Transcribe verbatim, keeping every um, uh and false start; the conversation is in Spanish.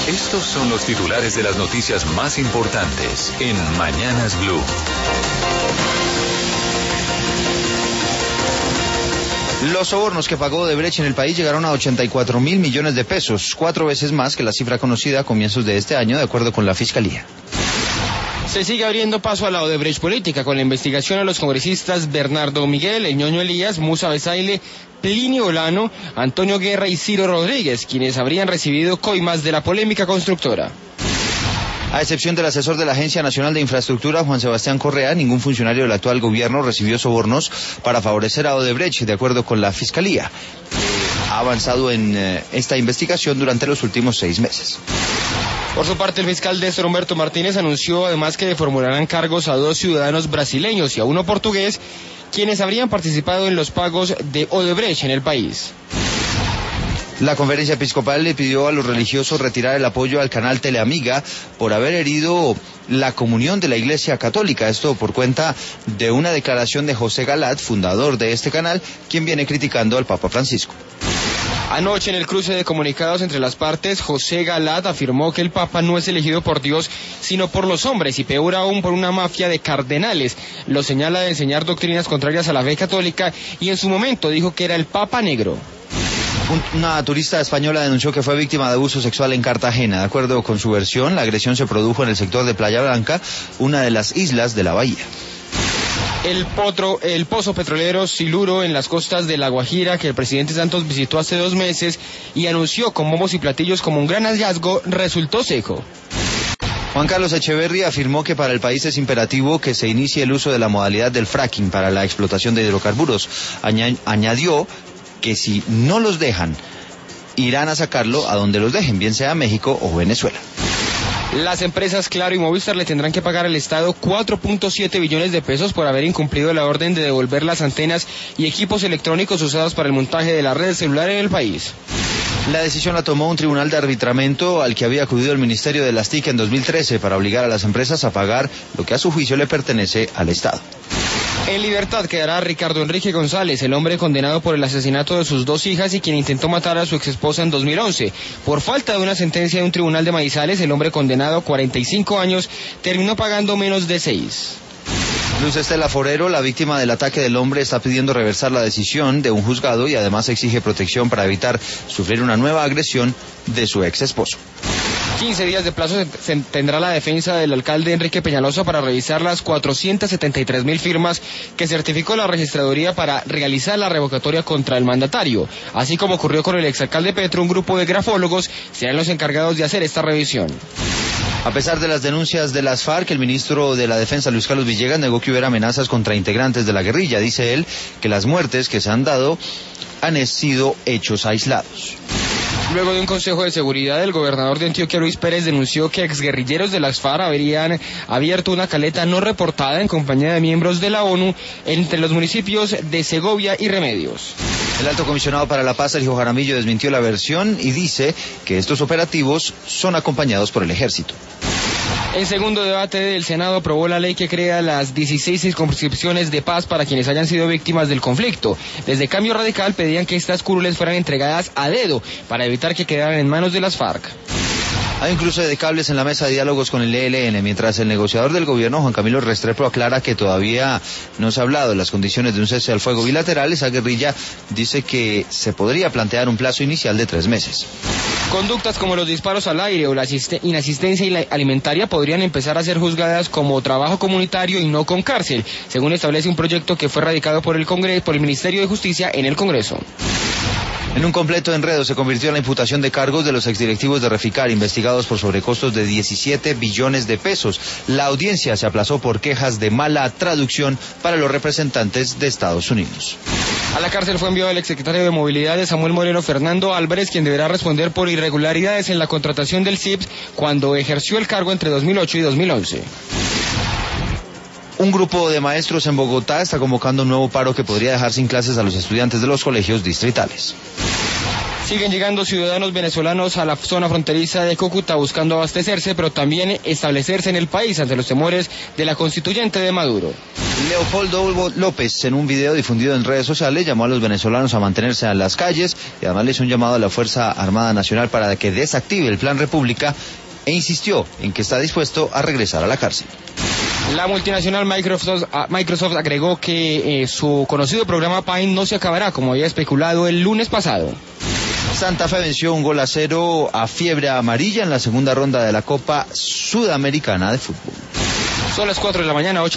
Estos son los titulares de las noticias más importantes en Mañanas Blue. Los sobornos que pagó Odebrecht en el país llegaron a ochenta y cuatro mil millones de pesos, cuatro veces más que la cifra conocida a comienzos de este año, de acuerdo con la Fiscalía. Se sigue abriendo paso a la Odebrecht política con la investigación a los congresistas Bernardo Miguel, El Ñoño Elías, Musa Besaile, Plinio Olano, Antonio Guerra y Ciro Rodríguez, quienes habrían recibido coimas de la polémica constructora. A excepción del asesor de la Agencia Nacional de Infraestructura, Juan Sebastián Correa, ningún funcionario del actual gobierno recibió sobornos para favorecer a Odebrecht, de acuerdo con la Fiscalía. Ha avanzado en eh, esta investigación durante los últimos seis meses. Por su parte, el fiscal Néstor Humberto Martínez anunció además que le formularán cargos a dos ciudadanos brasileños y a uno portugués, quienes habrían participado en los pagos de Odebrecht en el país. La conferencia episcopal le pidió a los religiosos retirar el apoyo al canal Teleamiga por haber herido la comunión de la Iglesia Católica. Esto por cuenta de una declaración de José Galat, fundador de este canal, quien viene criticando al Papa Francisco. Anoche, en el cruce de comunicados entre las partes, José Galat afirmó que el Papa no es elegido por Dios, sino por los hombres, y peor aún por una mafia de cardenales. Lo señala de enseñar doctrinas contrarias a la fe católica, y en su momento dijo que era el Papa Negro. Una turista española denunció que fue víctima de abuso sexual en Cartagena. De acuerdo con su versión, la agresión se produjo en el sector de Playa Blanca, una de las islas de la bahía. El potro, el pozo petrolero Siluro en las costas de La Guajira, que el presidente Santos visitó hace dos meses y anunció con bombos y platillos como un gran hallazgo, resultó seco. Juan Carlos Echeverry afirmó que para el país es imperativo que se inicie el uso de la modalidad del fracking para la explotación de hidrocarburos. Aña- añadió que si no los dejan, irán a sacarlo a donde los dejen, bien sea México o Venezuela. Las empresas Claro y Movistar le tendrán que pagar al Estado cuatro punto siete billones de pesos por haber incumplido la orden de devolver las antenas y equipos electrónicos usados para el montaje de la red celular en el país. La decisión la tomó un tribunal de arbitramiento al que había acudido el Ministerio de las T I C en dos mil trece para obligar a las empresas a pagar lo que a su juicio le pertenece al Estado. En libertad quedará Ricardo Enrique González, el hombre condenado por el asesinato de sus dos hijas y quien intentó matar a su exesposa en dos mil once. Por falta de una sentencia de un tribunal de Manizales, el hombre condenado a cuarenta y cinco años terminó pagando menos de seis. Luz Estela Forero, la víctima del ataque del hombre, está pidiendo reversar la decisión de un juzgado y además exige protección para evitar sufrir una nueva agresión de su ex esposo. quince días de plazo se tendrá la defensa del alcalde Enrique Peñalosa para revisar las cuatrocientas setenta y tres mil firmas que certificó la registraduría para realizar la revocatoria contra el mandatario. Así como ocurrió con el exalcalde Petro, un grupo de grafólogos serán los encargados de hacer esta revisión. A pesar de las denuncias de las FARC, el ministro de la Defensa, Luis Carlos Villegas, negó que hubiera amenazas contra integrantes de la guerrilla. Dice él que las muertes que se han dado han sido hechos aislados. Luego de un consejo de seguridad, el gobernador de Antioquia, Luis Pérez, denunció que exguerrilleros de las FARC habrían abierto una caleta no reportada en compañía de miembros de la ONU entre los municipios de Segovia y Remedios. El alto comisionado para la paz, Sergio Jaramillo, desmintió la versión y dice que estos operativos son acompañados por el ejército. En segundo debate, del Senado aprobó la ley que crea las dieciséis circunscripciones de paz para quienes hayan sido víctimas del conflicto. Desde Cambio Radical pedían que estas curules fueran entregadas a dedo para evitar que quedaran en manos de las FARC. Hay un cruce de cables en la mesa de diálogos con el E L N, mientras el negociador del gobierno, Juan Camilo Restrepo, aclara que todavía no se ha hablado de las condiciones de un cese al fuego bilateral. Esa guerrilla dice que se podría plantear un plazo inicial de tres meses. Conductas como los disparos al aire o la inasistencia alimentaria podrían empezar a ser juzgadas como trabajo comunitario y no con cárcel, según establece un proyecto que fue radicado por el Congreso, por el Ministerio de Justicia en el Congreso. En un completo enredo se convirtió en la imputación de cargos de los exdirectivos de Reficar, investigados por sobrecostos de diecisiete billones de pesos. La audiencia se aplazó por quejas de mala traducción para los representantes de Estados Unidos. A la cárcel fue enviado el exsecretario de Movilidad de Samuel Moreno, Fernando Álvarez, quien deberá responder por irregularidades en la contratación del C I P S cuando ejerció el cargo entre dos mil ocho y dos mil once. Un grupo de maestros en Bogotá está convocando un nuevo paro que podría dejar sin clases a los estudiantes de los colegios distritales. Siguen llegando ciudadanos venezolanos a la zona fronteriza de Cúcuta buscando abastecerse, pero también establecerse en el país ante los temores de la constituyente de Maduro. Leopoldo López, en un video difundido en redes sociales, llamó a los venezolanos a mantenerse en las calles y además le hizo un llamado a la Fuerza Armada Nacional para que desactive el Plan República e insistió en que está dispuesto a regresar a la cárcel. La multinacional Microsoft, Microsoft agregó que eh, su conocido programa Paint no se acabará, como había especulado el lunes pasado. Santa Fe venció un gol a cero a Fiebre Amarilla en la segunda ronda de la Copa Sudamericana de Fútbol. Son las cuatro de la mañana, ocho